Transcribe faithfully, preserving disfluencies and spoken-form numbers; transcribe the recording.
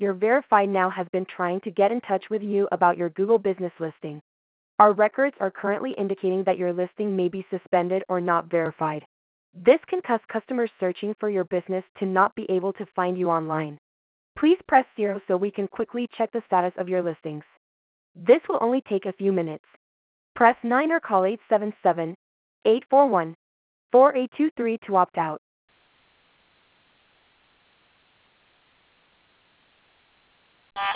Your Verified Now has been trying to get in touch with you about your Google business listing. Our records are currently indicating that your listing may be suspended or not verified. This can cause customers searching for your business to not be able to find you online. Please press zero so we can quickly check the status of your listings. This will only take a few minutes. Press nine or call eight seven seven, eight four one, four eight two three to opt out.